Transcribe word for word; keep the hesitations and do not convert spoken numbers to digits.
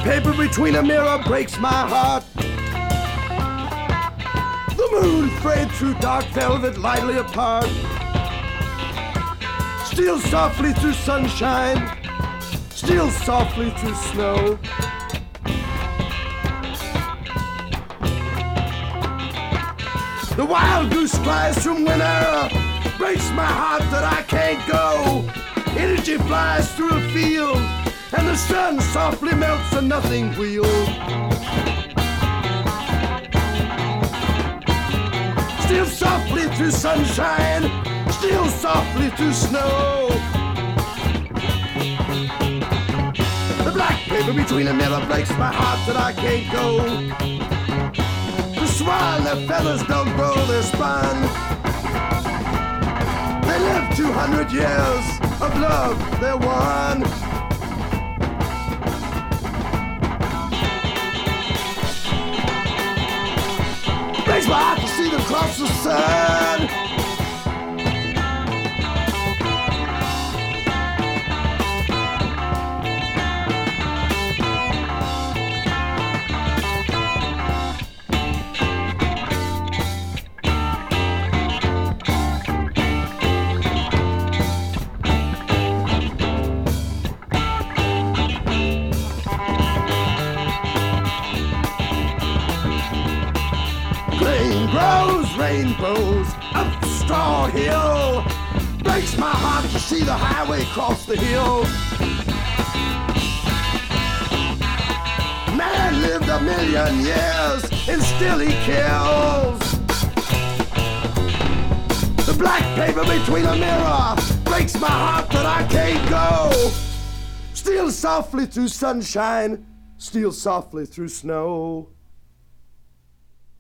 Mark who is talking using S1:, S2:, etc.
S1: paper between a mirror breaks my heart. The moon frayed through dark velvet lightly apart. Steals softly through sunshine, steals softly through snow. The wild goose flies from winter, breaks my heart that I can't go. Energy flies through a field, and the sun softly melts a nothing wheel. Steals softly through sunshine, steals softly through snow. The black paper between a mirror breaks my heart that I can't go. The swan, their feathers don't grow their spine. They live two hundred years of love, they're one. Breaks my heart to see them cross the sun. Grain grows rainbows up the straw hill. Breaks my heart to see the highway cross the hill. Man lived a million years and still he kills. The black paper between a mirror breaks my heart that I can't go. Steals softly through sunshine, steals softly through snow.